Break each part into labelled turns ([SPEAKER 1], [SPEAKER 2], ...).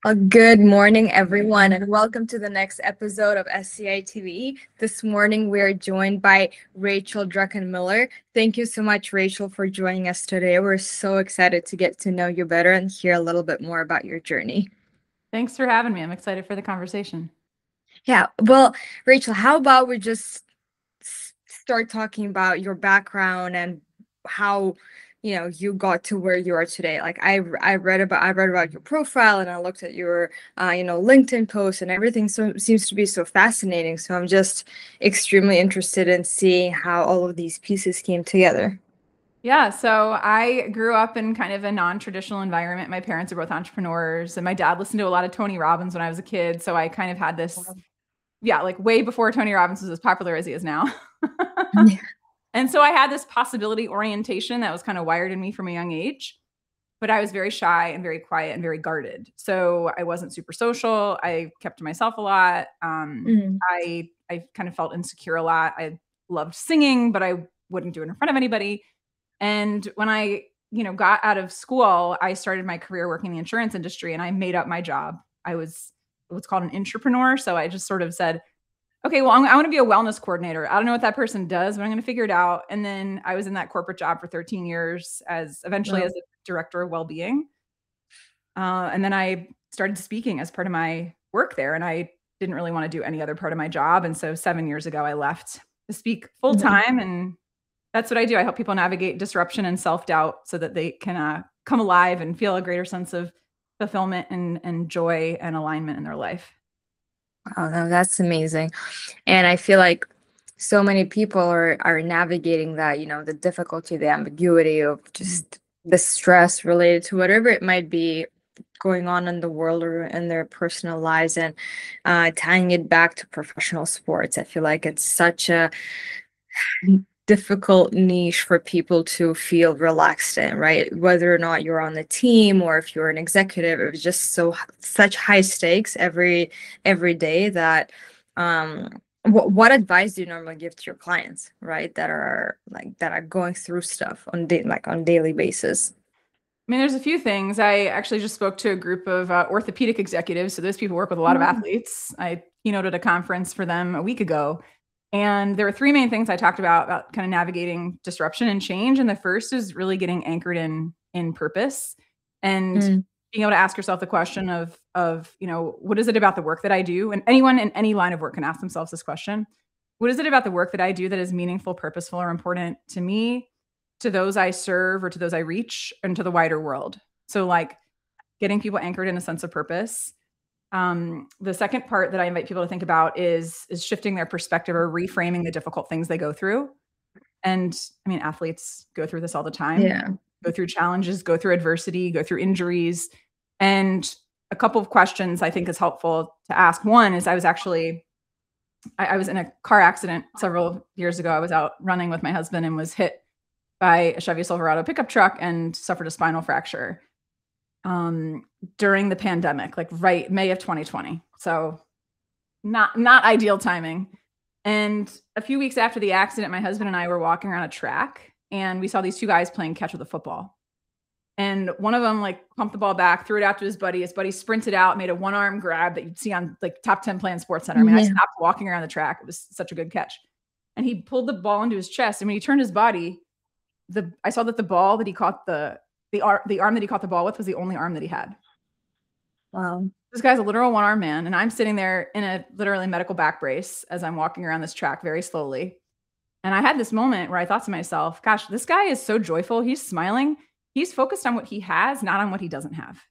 [SPEAKER 1] Good morning, everyone, and welcome to the next episode of SCI TV. This morning, we're joined by Rachel Druckenmiller. Thank you so much, Rachel, for joining us today. We're so excited to get to know you better and hear a little bit more about your journey.
[SPEAKER 2] Thanks for having me. I'm excited for the conversation.
[SPEAKER 1] Yeah, well, Rachel, how about we just start talking about your background and how you got to where you are today. Like I read about your profile and I looked at your LinkedIn post, and everything seems to be so fascinating. So I'm just extremely interested in seeing how all of these pieces came together.
[SPEAKER 2] Yeah, so I grew up in kind of a non-traditional environment. My parents are both entrepreneurs, and my dad listened to a lot of Tony Robbins when I was a kid. So I kind of had this, yeah, like way before Tony Robbins was as popular as he is now.
[SPEAKER 1] Yeah.
[SPEAKER 2] And so I had this possibility orientation that was kind of wired in me from a young age, but I was very shy and very quiet and very guarded. So I wasn't super social. I kept to myself a lot.
[SPEAKER 1] Mhm.
[SPEAKER 2] I kind of felt insecure a lot. I loved singing, but I wouldn't do it in front of anybody. And when I got out of school, I started my career working in the insurance industry, and I made up my job. I was what's called an entrepreneur. So I just sort of said, okay, well, I want to be a wellness coordinator. I don't know what that person does, but I'm going to figure it out. And then I was in that corporate job for 13 years eventually
[SPEAKER 1] Wow.
[SPEAKER 2] as a director of well-being. And then I started speaking as part of my work there. And I didn't really want to do any other part of my job. And so 7 years ago, I left to speak full
[SPEAKER 1] Mhm.
[SPEAKER 2] time. And that's what I do. I help people navigate disruption and self-doubt so that they can come alive and feel a greater sense of fulfillment and joy and alignment in their life.
[SPEAKER 1] Wow, no, that's amazing. And I feel like so many people are navigating that, the difficulty, the ambiguity of
[SPEAKER 2] Mhm.
[SPEAKER 1] just the stress related to whatever it might be going on in the world or in their personal lives, and tying it back to professional sports. I feel like it's such a difficult niche for people to feel relaxed in, right? Whether or not you're on the team or if you're an executive, it was just such high stakes every day that what advice do you normally give to your clients, right? That are going through stuff on daily basis.
[SPEAKER 2] I mean, there's a few things. I actually just spoke to a group of orthopedic executives. So those people work with a lot of
[SPEAKER 1] Wow.
[SPEAKER 2] athletes. I keynoted a conference for them a week ago. And there were three main things I talked about kind of navigating disruption and change. And the first is really getting anchored in purpose and
[SPEAKER 1] Mm,
[SPEAKER 2] being able to ask yourself the question of what is it about the work that I do? And anyone in any line of work can ask themselves this question. What is it about the work that I do that is meaningful, purposeful, or important to me, to those I serve or to those I reach, and to the wider world? So like getting people anchored in a sense of purpose. The second part that I invite people to think about is shifting their perspective or reframing the difficult things they go through. And I mean, athletes go through this all the time,
[SPEAKER 1] yeah.
[SPEAKER 2] go through challenges, go through adversity, go through injuries. And a couple of questions I think is helpful to ask. One is I was in a car accident several years ago. I was out running with my husband and was hit by a Chevy Silverado pickup truck and suffered a spinal fracture um, during the pandemic, like right May of 2020. So not ideal timing. And a few weeks after the accident, my husband and I were walking around a track and we saw these two guys playing catch with a football. And one of them like pumped the ball back, threw it out to his buddy. His buddy sprinted out, made a one arm grab that you'd see on like top 10 play in Sports Center. I mean, I
[SPEAKER 1] Yeah.
[SPEAKER 2] stopped walking around the track. It was such a good catch. And he pulled the ball into his chest. And when he turned his body, I saw that the ball that he caught the arm that he caught the ball with was the only arm that he had.
[SPEAKER 1] Wow.
[SPEAKER 2] This guy's a literal one arm man, and I'm sitting there in a literally medical back brace as I'm walking around this track very slowly. And I had this moment where I thought to myself, gosh, this guy is so joyful. He's smiling. He's focused on what he has, not on what he doesn't have.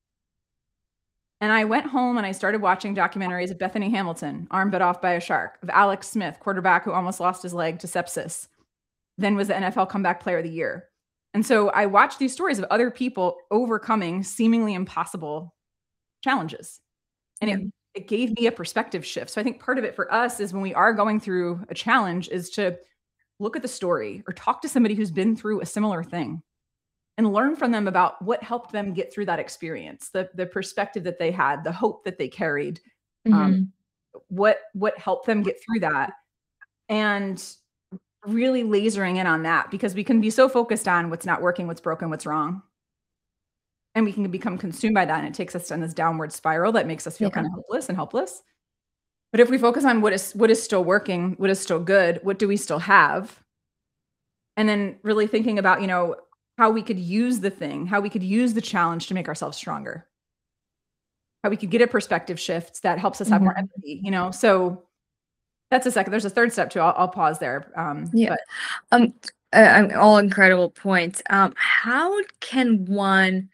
[SPEAKER 2] And I went home and I started watching documentaries of Bethany Hamilton, arm bit off by a shark, of Alex Smith, quarterback who almost lost his leg to sepsis, then was the NFL comeback player of the year. And so I watched these stories of other people overcoming seemingly impossible challenges. And
[SPEAKER 1] Yeah.
[SPEAKER 2] it gave me a perspective shift. So I think part of it for us is when we are going through a challenge is to look at the story or talk to somebody who's been through a similar thing and learn from them about what helped them get through that experience, the perspective that they had, the hope that they carried, um,
[SPEAKER 1] Hmm.
[SPEAKER 2] what helped them get through that, and really lasering in on that because we can be so focused on what's not working, what's broken, what's wrong. and we can become consumed by that. And it takes us down this downward spiral that makes us feel kind of hopeless and helpless. But if we focus on what is still working, what is still good, what do we still have? And then really thinking about, how we could use the thing, how we could use the challenge to make ourselves stronger, how we could get a perspective shift that helps us have more empathy, So that's a second. There's a third step too. I'll pause there.
[SPEAKER 1] All incredible points. How can one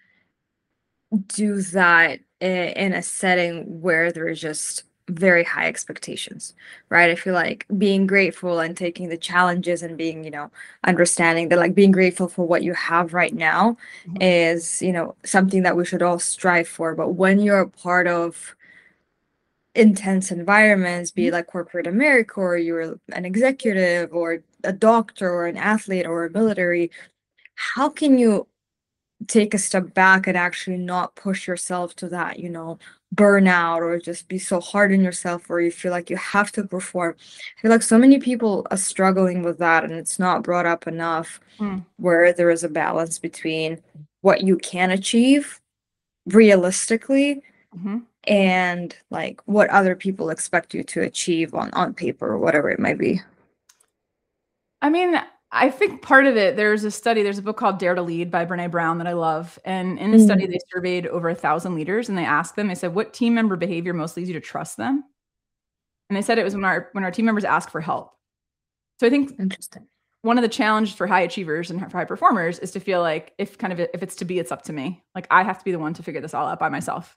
[SPEAKER 1] do that in a setting where there is just very high expectations, right? I feel like being grateful and taking the challenges and being, understanding that like being grateful for what you have right now is, something that we should all strive for. But when you're a part of intense environments, be it like corporate America, or you're an executive or a doctor or an athlete or a military, how can you take a step back and actually not push yourself to that, burnout, or just be so hard on yourself where you feel like you have to perform? I feel like so many people are struggling with that, and it's not brought up enough, where there is a balance between what you can achieve realistically and like what other people expect you to achieve on paper or whatever it might be.
[SPEAKER 2] I mean, I think part of it, there's a book called Dare to Lead by Brene Brown that I love. And in the study, they surveyed over 1,000 leaders, and they said, what team member behavior most leads you to trust them? And they said it was when our team members ask for help. So I think
[SPEAKER 1] Interesting.
[SPEAKER 2] One of the challenges for high achievers and for high performers is to feel like if it's to be, it's up to me. Like I have to be the one to figure this all out by myself.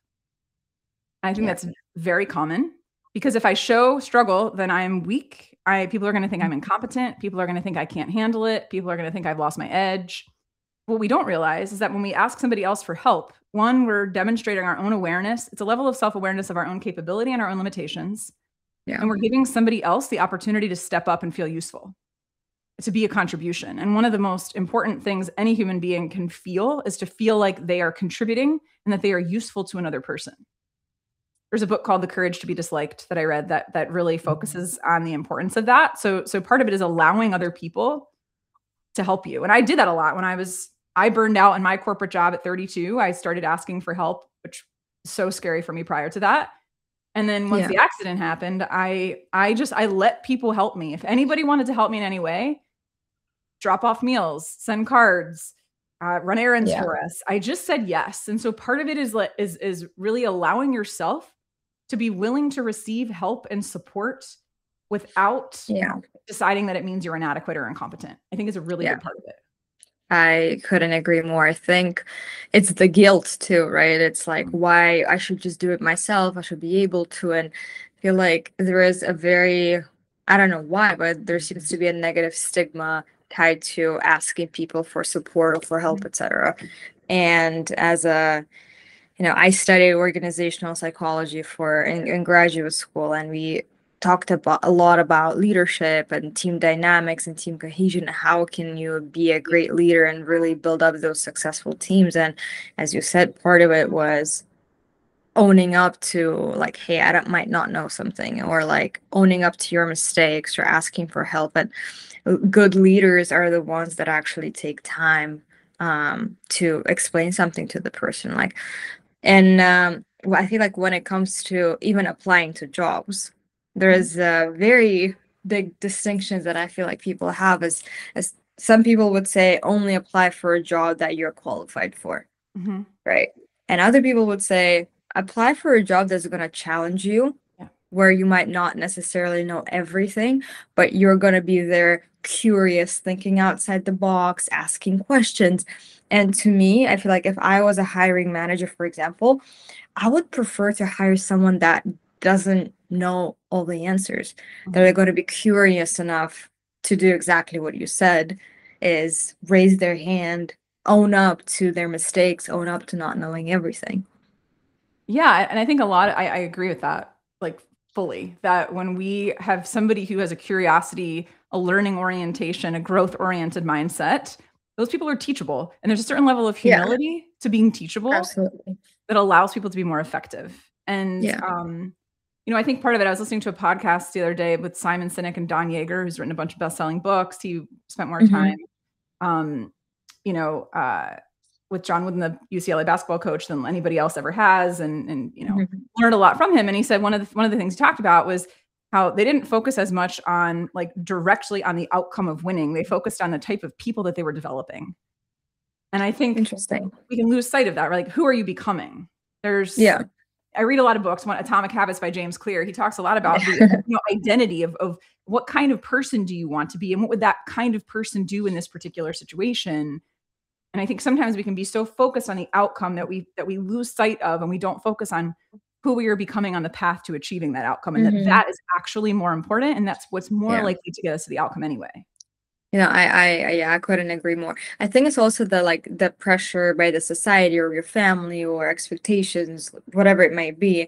[SPEAKER 2] I think that's very common, because if I show struggle, then I'm weak. People are going to think I'm incompetent. People are going to think I can't handle it. People are going to think I've lost my edge. What we don't realize is that when we ask somebody else for help, one, we're demonstrating our own awareness. It's a level of self-awareness of our own capability and our own limitations. Yeah. And we're giving somebody else the opportunity to step up and feel useful, to be a contribution. And one of the most important things any human being can feel is to feel like they are contributing and that they are useful to another person. There's a book called The Courage to be Disliked that I read that really focuses on the importance of that. So part of it is allowing other people to help you. And I did that a lot when I burned out in my corporate job at 32. I started asking for help, which was so scary for me prior to that. And then once the accident happened, I let people help me. If anybody wanted to help me in any way, drop off meals, send cards, run errands for us, I just said yes. And so part of it is really allowing yourself to be willing to receive help and support without deciding that it means you're inadequate or incompetent. I think it's a really good part of it.
[SPEAKER 1] I couldn't agree more. I think it's the guilt too, right? It's like why I should just do it myself. I should be able to. And I feel like there is a I don't know why, but there seems to be a negative stigma tied to asking people for support or for help, etc. And as I studied organizational psychology in graduate school, and we talked a lot about leadership and team dynamics and team cohesion. How can you be a great leader and really build up those successful teams? And as you said, part of it was owning up to like, hey, might not know something, or like owning up to your mistakes or asking for help. And good leaders are the ones that actually take time to explain something to the person. I feel like when it comes to even applying to jobs, there is a very big distinctions that I feel like people have as some people would say only apply for a job that you're qualified for, right? And other people would say apply for a job that's going to challenge you, where you might not necessarily know everything, but you're going to be there curious, thinking outside the box, asking questions. And to me, I feel like if I was a hiring manager, for example, I would prefer to hire someone that doesn't know all the answers, that are going to be curious enough to do exactly what you said, is raise their hand, own up to their mistakes, own up to not knowing everything.
[SPEAKER 2] Yeah. And I think I agree with that, like fully, that when we have somebody who has a curiosity, a learning orientation, a growth oriented mindset, those people are teachable. And there's a certain level of humility to being teachable that allows people to be more effective. And, I think part of it, I was listening to a podcast the other day with Simon Sinek and Don Yeager, who's written a bunch of best-selling books. He spent more time, with John Wooden, the UCLA basketball coach, than anybody else ever has, and
[SPEAKER 1] Mhm.
[SPEAKER 2] learned a lot from him. And he said one of the things he talked about was how they didn't focus as much on like directly on the outcome of winning. They focused on the type of people that they were developing. And I think
[SPEAKER 1] Interesting.
[SPEAKER 2] we can lose sight of that. Right? Like, who are you becoming?
[SPEAKER 1] Yeah.
[SPEAKER 2] I read a lot of books. One, Atomic Habits by James Clear. He talks a lot about the identity of what kind of person do you want to be, and what would that kind of person do in this particular situation. And I think sometimes we can be so focused on the outcome that we lose sight of, and we don't focus on who we are becoming on the path to achieving that outcome, and
[SPEAKER 1] Mhm.
[SPEAKER 2] that is actually more important, and that's what's more
[SPEAKER 1] Yeah.
[SPEAKER 2] likely to get us to the outcome anyway.
[SPEAKER 1] Yeah, I couldn't agree more. I think it's also the pressure by the society or your family or expectations, whatever it might be.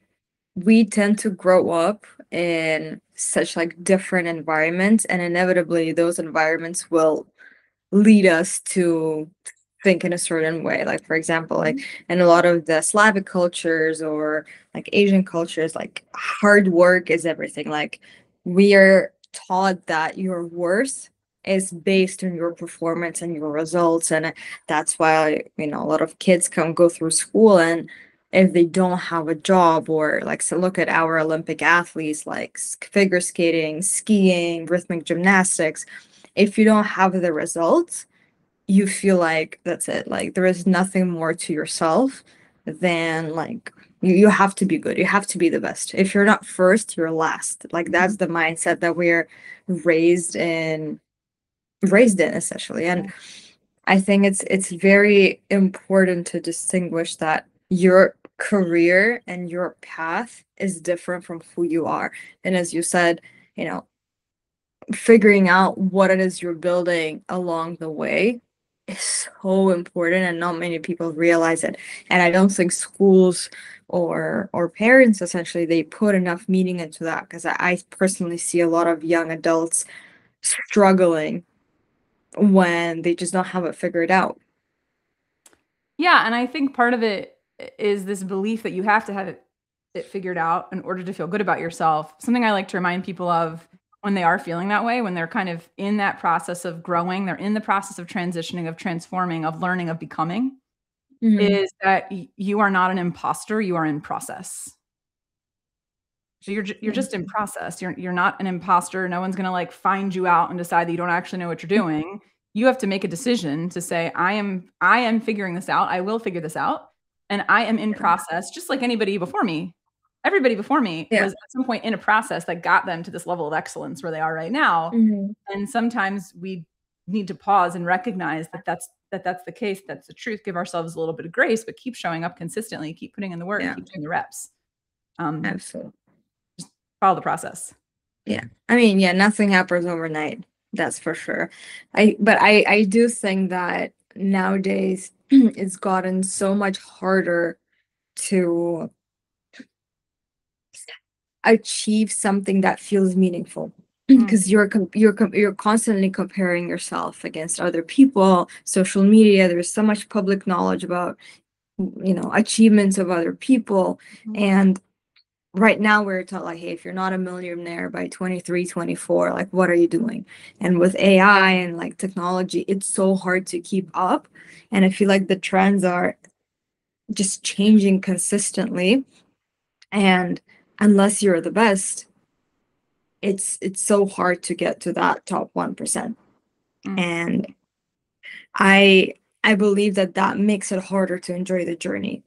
[SPEAKER 1] We tend to grow up in such like different environments, and inevitably those environments will lead us to think in a certain way. Like for example, like in a lot of the Slavic cultures or like Asian cultures, like hard work is everything. Like we are taught that your worth is based on your performance and your results. And that's why, a lot of kids can go through school, and if they don't have a job, or like, so look at our Olympic athletes like figure skating, skiing, rhythmic gymnastics. If you don't have the results, you feel like that's it. Like there is nothing more to yourself than like you have to be good. You have to be the best. If you're not first, you're last. Like that's the mindset that we're raised in essentially. And I think it's very important to distinguish that your career and your path is different from who you are. And as you said, you know, figuring out what it is you're building along the way is so important, and not many people realize it. And I don't think schools or parents essentially they put enough meaning into that, because I personally see a lot of young adults struggling when they just don't have it figured out.
[SPEAKER 2] Yeah, and I think part of it is this belief that you have to have it figured out in order to feel good about yourself. Something I like to remind people of when they are feeling that way, when they're kind of in that process of growing, they're in the process of transitioning, of transforming, of learning, of becoming,
[SPEAKER 1] Mhm.
[SPEAKER 2] is that you are not an imposter, you are in process. So you're
[SPEAKER 1] Yeah.
[SPEAKER 2] just in process. You're not an imposter. No one's gonna like find you out and decide that you don't actually know what you're doing. You have to make a decision to say, I am figuring this out. I will figure this out. And I am in process, just like anybody before me. Everybody before me
[SPEAKER 1] Yeah.
[SPEAKER 2] was at some point in a process that got them to this level of excellence where they are right now.
[SPEAKER 1] Mhm.
[SPEAKER 2] And sometimes we need to pause and recognize that's the case, that's the truth, give ourselves a little bit of grace, but keep showing up consistently, keep putting in the work,
[SPEAKER 1] Yeah,
[SPEAKER 2] keep doing the reps. Um,
[SPEAKER 1] absolutely.
[SPEAKER 2] Follow the process.
[SPEAKER 1] Yeah. I mean, yeah, nothing happens overnight. That's for sure. But I do think that nowadays it's gotten so much harder to achieve something that feels meaningful,
[SPEAKER 2] Mm,
[SPEAKER 1] because you're constantly comparing yourself against other people. Social media, there's so much public knowledge about achievements of other people.
[SPEAKER 2] mhm.
[SPEAKER 1] And right now we're taught like, hey, if you're not a millionaire by 23, 24, like what are you doing? And with AI and like technology, it's so hard to keep up. And I feel like the trends are just changing consistently. And unless you're the best, it's so hard to get to that top 1%.
[SPEAKER 2] Mm.
[SPEAKER 1] And I I believe that that makes it harder to enjoy the journey.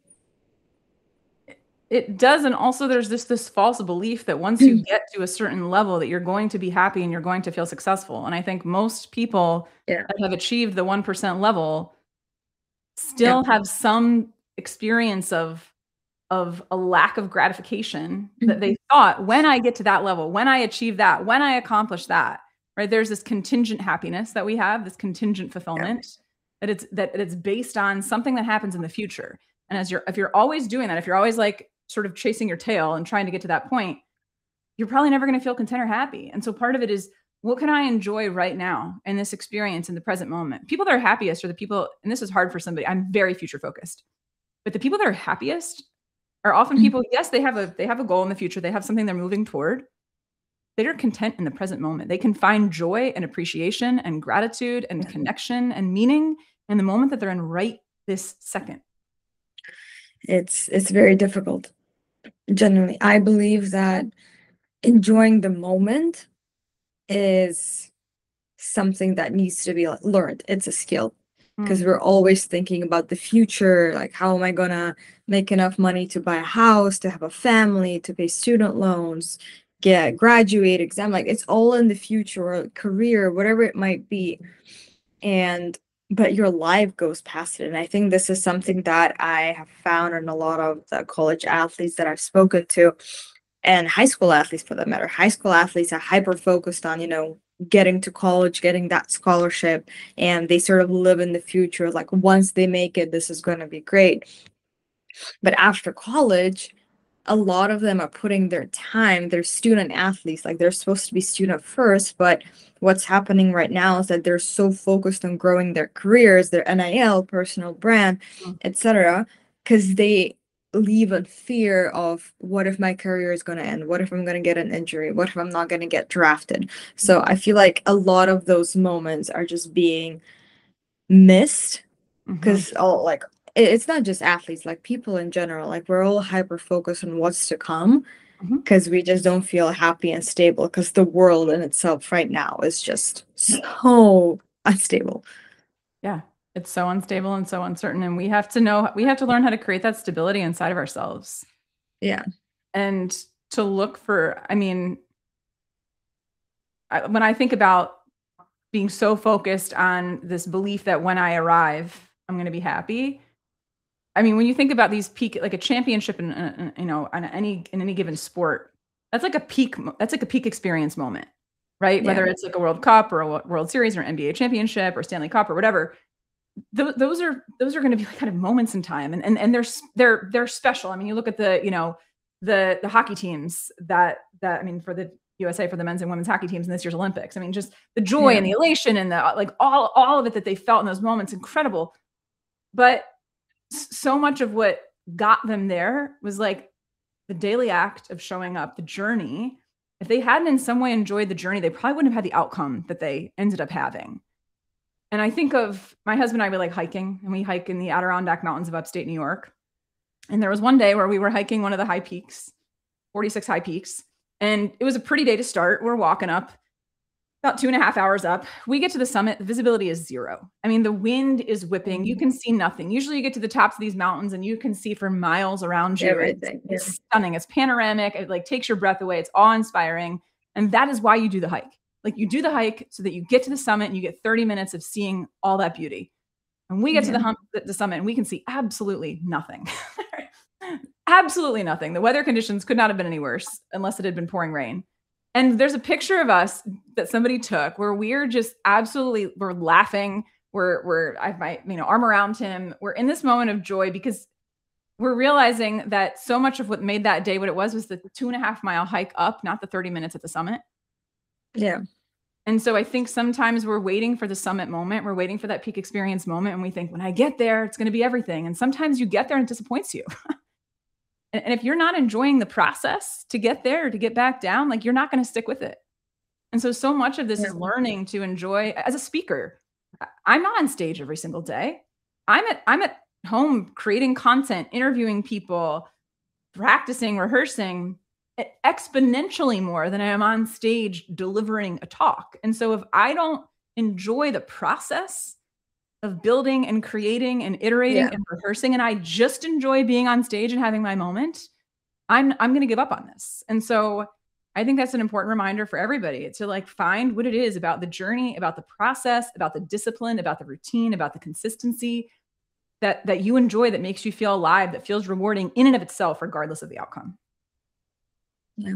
[SPEAKER 2] It does, and also there's this false belief that once you get to a certain level that you're going to be happy and you're going to feel successful. And I think most people
[SPEAKER 1] Yeah.
[SPEAKER 2] that have achieved the 1% level
[SPEAKER 1] Yeah.
[SPEAKER 2] still have some experience of a lack of gratification that they thought, when I get to that level, when I achieve that, when I accomplish that, right? There's this contingent happiness that we have, this contingent
[SPEAKER 1] Yeah.
[SPEAKER 2] fulfillment that it's based on something that happens in the future. And if you're always doing that, if you're always like sort of chasing your tail and trying to get to that point, you're probably never going to feel content or happy. And so part of it is, what can I enjoy right now in this experience in the present moment? People that are happiest are the people, and this is hard for somebody, I'm very future focused, but the people that are happiest are often people, yes, they have a goal in the future, they have something they're moving toward. They're content in the present moment. They can find joy and appreciation and gratitude and
[SPEAKER 1] Yeah.
[SPEAKER 2] connection and meaning in the moment that they're in this second?
[SPEAKER 1] It's very difficult. Genuinely, I believe that enjoying the moment is something that needs to be learned. It's a skill because
[SPEAKER 2] Mm,
[SPEAKER 1] we're always thinking about the future, like how am I gonna make enough money to buy a house, to have a family, to pay student loans, get graduate exam, like it's all in the future, or career, whatever it might be. And but your life goes past it. And I think this is something that I have found in a lot of the college athletes that I've spoken to, and high school athletes for that matter. High school athletes are hyper focused on, getting to college, getting that scholarship, and they sort of live in the future. Like once they make it, this is going to be great. But after college, a lot of them are putting their time, they're student athletes, like they're supposed to be student first, but what's happening right now is that they're so focused on growing their careers, their NIL, personal brand,
[SPEAKER 2] mm,
[SPEAKER 1] etc., because they leave a fear of what if my career is going to end? What if I'm going to get an injury? What if I'm not going to get drafted? So I feel like a lot of those moments are just being missed
[SPEAKER 2] mhm.
[SPEAKER 1] because all like it's not just athletes, like people in general, like we're all hyper focused on what's to come
[SPEAKER 2] Mhm.
[SPEAKER 1] because we just don't feel happy and stable because the world in itself right now is just so unstable.
[SPEAKER 2] Yeah, it's so unstable and so uncertain, and we have to learn how to create that stability inside of ourselves.
[SPEAKER 1] Yeah.
[SPEAKER 2] And to look for, I mean, when I think about being so focused on this belief that when I arrive, I'm going to be happy. I mean, when you think about these peak, like a championship in any given sport, that's like a peak experience moment, right?
[SPEAKER 1] Yeah.
[SPEAKER 2] Whether it's like a World Cup or a World Series or NBA championship or Stanley Cup or whatever, those are going to be like kind of moments in time, and they're special. I mean, you look at the hockey teams that I mean, for the USA, for the men's and women's hockey teams in this year's Olympics. I mean, just the joy
[SPEAKER 1] Yeah.
[SPEAKER 2] and the elation and the like all of it that they felt in those moments, incredible. But so much of what got them there was like the daily act of showing up, the journey. If they hadn't in some way enjoyed the journey, they probably wouldn't have had the outcome that they ended up having. And I think of my husband and I, we like hiking, and we hike in the Adirondack Mountains of upstate New York. And there was one day where we were hiking one of the high peaks, 46 high peaks. And it was a pretty day to start. We're walking up about 2.5 hours up. We get to the summit, the visibility is zero. I mean, the wind is whipping. You can see nothing. Usually you get to the tops of these mountains and you can see for miles around you.
[SPEAKER 1] Everything. Yeah.
[SPEAKER 2] It's stunning. It's panoramic. It like takes your breath away. It's awe-inspiring. And that is why you do the hike. Like you do the hike so that you get to the summit and you get 30 minutes of seeing all that beauty. And we get to
[SPEAKER 1] Yeah.
[SPEAKER 2] the summit and we can see absolutely nothing. Absolutely nothing. The weather conditions could not have been any worse unless it had been pouring rain. And there's a picture of us that somebody took where we're just absolutely, we're laughing. I have my, arm around him. We're in this moment of joy because we're realizing that so much of what made that day what it was the 2.5 mile hike up, not the 30 minutes at the summit.
[SPEAKER 1] Yeah.
[SPEAKER 2] And so I think sometimes we're waiting for the summit moment. We're waiting for that peak experience moment. And we think, when I get there, it's going to be everything. And sometimes you get there and it disappoints you. And if you're not enjoying the process to get there, to get back down, like you're not going to stick with it. And so much of this is learning to enjoy as a speaker. I'm not on stage every single day. I'm at home creating content, interviewing people, practicing, rehearsing exponentially more than I am on stage delivering a talk. And so if I don't enjoy the process of building and creating and iterating
[SPEAKER 1] Yeah.
[SPEAKER 2] and rehearsing, and I just enjoy being on stage and having my moment, I'm going to give up on this. And so I think that's an important reminder for everybody to like find what it is about the journey, about the process, about the discipline, about the routine, about the consistency that you enjoy, that makes you feel alive, that feels rewarding in and of itself, regardless of the outcome.
[SPEAKER 1] Yeah.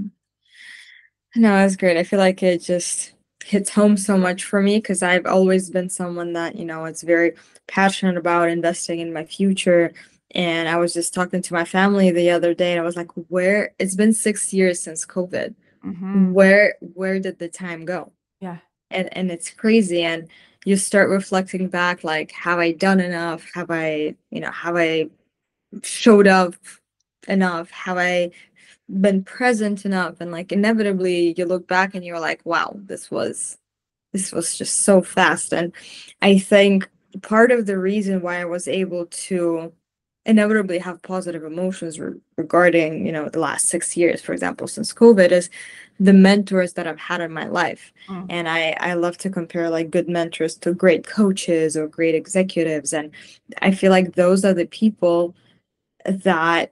[SPEAKER 1] No, that's great. I feel like it just hits home so much for me because I've always been someone that, is very passionate about investing in my future. And I was just talking to my family the other day and I was like, it's been 6 years since COVID.
[SPEAKER 2] Mm-hmm.
[SPEAKER 1] Where did the time go?
[SPEAKER 2] Yeah.
[SPEAKER 1] And it's crazy. And you start reflecting back, like, have I done enough? Have I showed up enough? Have I been present enough? And like inevitably you look back and you're like, wow, this was just so fast. And I think part of the reason why I was able to inevitably have positive emotions regarding, the last 6 years, for example, since COVID, is the mentors that I've had in my life.
[SPEAKER 2] Mm.
[SPEAKER 1] And I love to compare like good mentors to great coaches or great executives. And I feel like those are the people that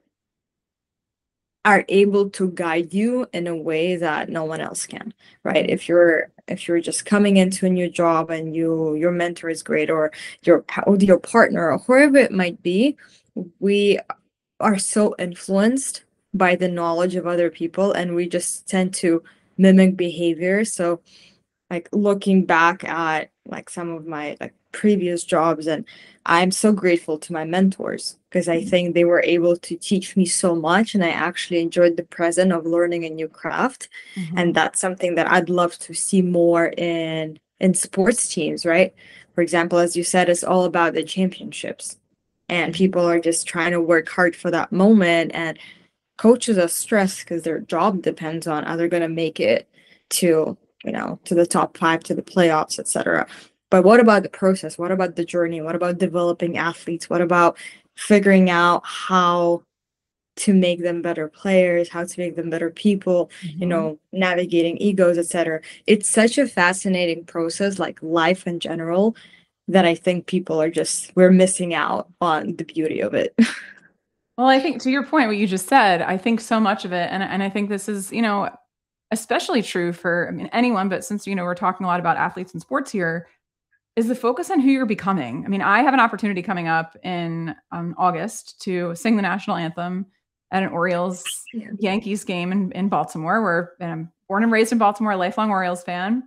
[SPEAKER 1] are able to guide you in a way that no one else can, right? If you're just coming into a new job and your mentor is great, or your partner, or whoever it might be, we are so influenced by the knowledge of other people, and we just tend to mimic behavior. So like looking back at like some of my like previous jobs, and I'm so grateful to my mentors because I think they were able to teach me so much, and I actually enjoyed the present of learning a new craft. And that's something that I'd love to see more in sports teams, right? For example, as you said, it's all about the championships, and people are just trying to work hard for that moment, and coaches are stressed because their job depends on are they going to make it to to the top five, to the playoffs, etc. But what about the process? What about the journey? What about developing athletes? What about figuring out how to make them better players, how to make them better people, navigating egos, etc. It's such a fascinating process, like life in general, that I think people are just we're missing out on the beauty of it.
[SPEAKER 2] Well, I think to your point, what you just said, I think so much of it, and I think this is, especially true for, I mean, anyone, but since, we're talking a lot about athletes and sports here, is the focus on who you're becoming. I mean, I have an opportunity coming up in August to sing the national anthem at an Orioles
[SPEAKER 1] Yeah.
[SPEAKER 2] Yankees game in Baltimore, where I'm born and raised in Baltimore, a lifelong Orioles fan.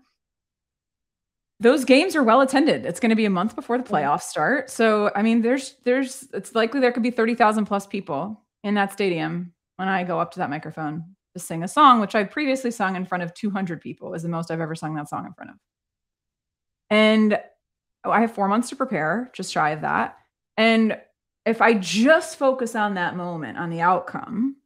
[SPEAKER 2] Those games are well attended. It's going to be a month before the playoffs start. So, I mean, it's likely there could be 30,000 plus people in that stadium when I go up to that microphone to sing a song, which I previously sung in front of 200 people, is the most I've ever sung that song in front of. And I have 4 months to prepare, just shy of that. And if I just focus on that moment, on the outcome,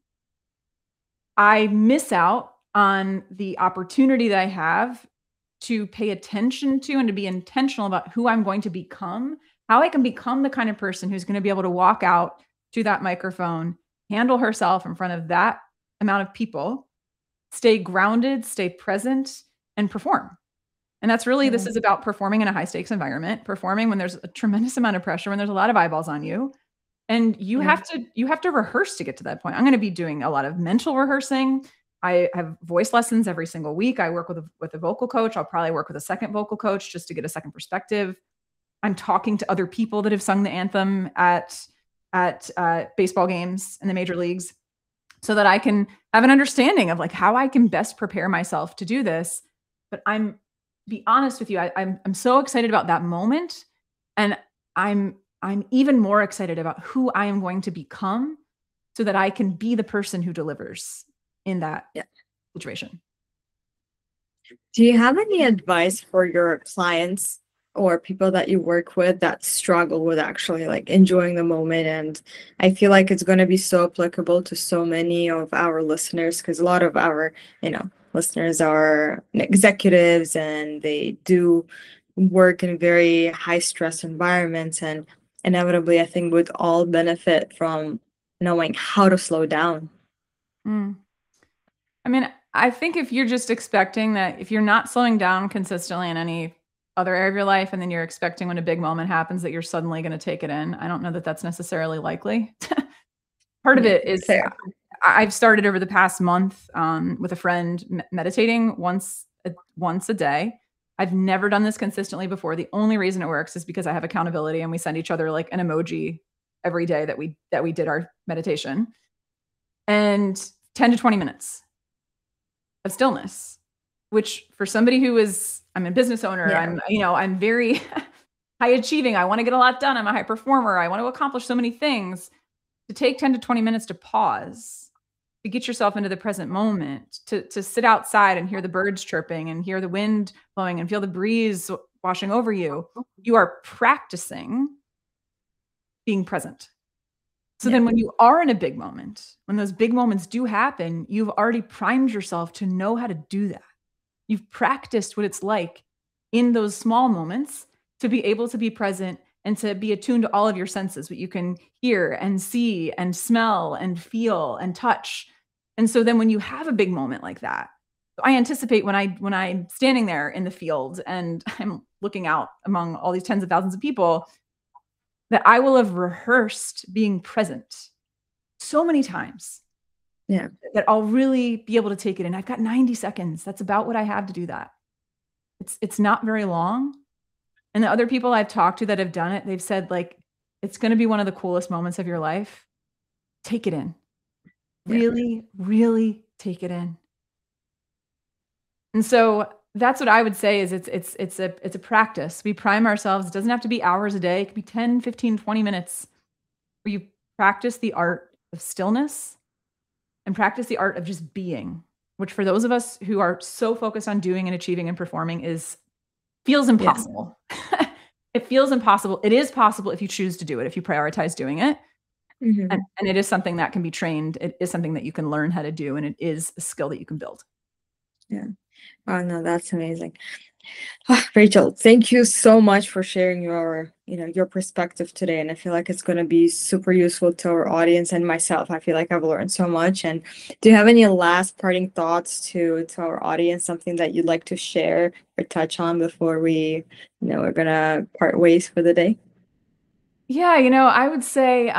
[SPEAKER 2] I miss out on the opportunity that I have to pay attention to and to be intentional about who I'm going to become, how I can become the kind of person who's going to be able to walk out to that microphone, handle herself in front of that amount of people, stay grounded, stay present, and perform. And that's really, this is about performing in a high stakes environment, performing when there's a tremendous amount of pressure, when there's a lot of eyeballs on you. And you have to rehearse to get to that point. I'm going to be doing a lot of mental rehearsing. I have voice lessons every single week. I work with a vocal coach. I'll probably work with a second vocal coach just to get a second perspective. I'm talking to other people that have sung the anthem at baseball games in the major leagues, so that I can have an understanding of like how I can best prepare myself to do this. But be honest with you, I'm so excited about that moment, and I'm even more excited about who I am going to become, so that I can be the person who delivers in that situation.
[SPEAKER 1] Do you have any advice for your clients or people that you work with that struggle with actually like enjoying the moment? And I feel like it's going to be so applicable to so many of our listeners, because a lot of our, listeners are executives, and they do work in very high stress environments, and inevitably I think would all benefit from knowing how to slow down.
[SPEAKER 2] I mean, I think if you're just expecting that, if you're not slowing down consistently in any other area of your life, and then you're expecting when a big moment happens that you're suddenly going to take it in, I don't know that that's necessarily likely. Part of it is I've started over the past month with a friend meditating once a day. I've never done this consistently before. The only reason it works is because I have accountability, and we send each other like an emoji every day that we did our meditation. And 10 to 20 minutes of stillness, which for somebody I'm a business owner, I'm very high achieving. I want to get a lot done. I'm a high performer. I want to accomplish so many things. To take 10 to 20 minutes to pause, to get yourself into the present moment, to sit outside and hear the birds chirping and hear the wind blowing and feel the breeze washing over you. You are practicing being present. So then when you are in a big moment, when those big moments do happen, you've already primed yourself to know how to do that. You've practiced what it's like in those small moments to be able to be present and to be attuned to all of your senses, what you can hear and see and smell and feel and touch. And so then when you have a big moment like that, I anticipate when I'm standing there in the field and I'm looking out among all these tens of thousands of people, that I will have rehearsed being present so many times.
[SPEAKER 1] Yeah.
[SPEAKER 2] That I'll really be able to take it in. I've got 90 seconds. That's about what I have to do that. It's not very long. And the other people I've talked to that have done it, they've said, like, it's going to be one of the coolest moments of your life. Take it in.
[SPEAKER 1] Yeah.
[SPEAKER 2] Really, really take it in. And so that's what I would say is it's a practice. We prime ourselves. It doesn't have to be hours a day. It could be 10, 15, 20 minutes where you practice the art of stillness and practice the art of just being, which for those of us who are so focused on doing and achieving and performing feels impossible. Yeah. It feels impossible. It is possible if you choose to do it, if you prioritize doing it.
[SPEAKER 1] Mm-hmm.
[SPEAKER 2] And it is something that can be trained. It is something that you can learn how to do, and it is a skill that you can build.
[SPEAKER 1] Yeah. Oh no, that's amazing. Rachel, thank you so much for sharing your perspective today. And I feel like it's going to be super useful to our audience and myself. I feel like I've learned so much. And do you have any last parting thoughts to our audience, something that you'd like to share or touch on before we're going to part ways for the day?
[SPEAKER 2] Yeah, I would say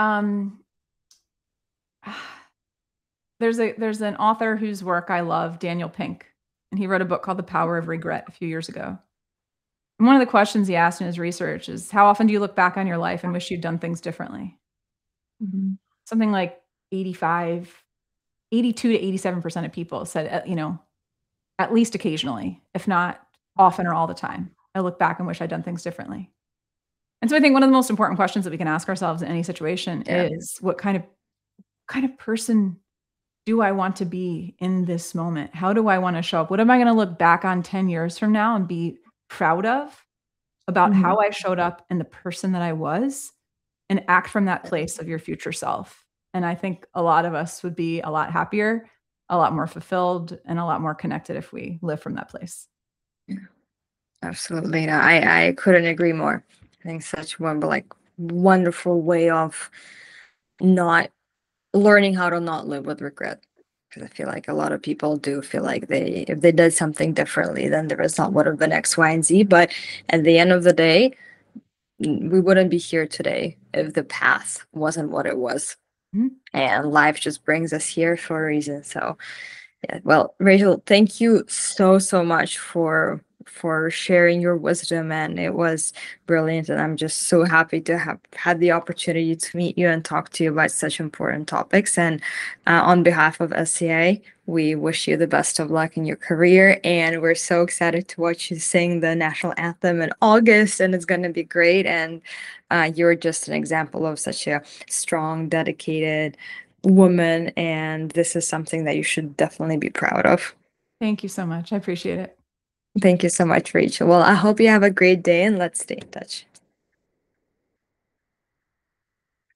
[SPEAKER 2] there's an author whose work I love, Daniel Pink, and he wrote a book called The Power of Regret a few years ago. And one of the questions he asked in his research is, how often do you look back on your life and wish you'd done things differently?
[SPEAKER 1] Mm-hmm.
[SPEAKER 2] Something like 82 to 87% of people said, at least occasionally, if not often or all the time, I look back and wish I'd done things differently. And so I think one of the most important questions that we can ask ourselves in any situation is, what kind of person do I want to be in this moment? How do I want to show up? What am I going to look back on 10 years from now and be proud of about how I showed up and the person that I was, and act from that place of your future self? And I think a lot of us would be a lot happier, a lot more fulfilled, and a lot more connected if we live from that place.
[SPEAKER 1] Yeah, absolutely. I couldn't agree more. I think such one, but wonderful way of not learning how to not live with regret. Because I feel like a lot of people do feel like if they did something differently, then the result would have been X, Y, and Z. But at the end of the day, we wouldn't be here today if the path wasn't what it was. Mm-hmm. And life just brings us here for a reason. So, yeah. Well, Rachel, thank you so much for sharing your wisdom, and it was brilliant, and I'm just so happy to have had the opportunity to meet you and talk to you about such important topics. And on behalf of SCA, we wish you the best of luck in your career, and we're so excited to watch you sing the national anthem in August, and it's going to be great. And you're just an example of such a strong, dedicated woman, and this is something that you should definitely be proud of.
[SPEAKER 2] Thank you so much. I appreciate it.
[SPEAKER 1] Thank you so much, Rachel. Well, I hope you have a great day, and let's stay in touch.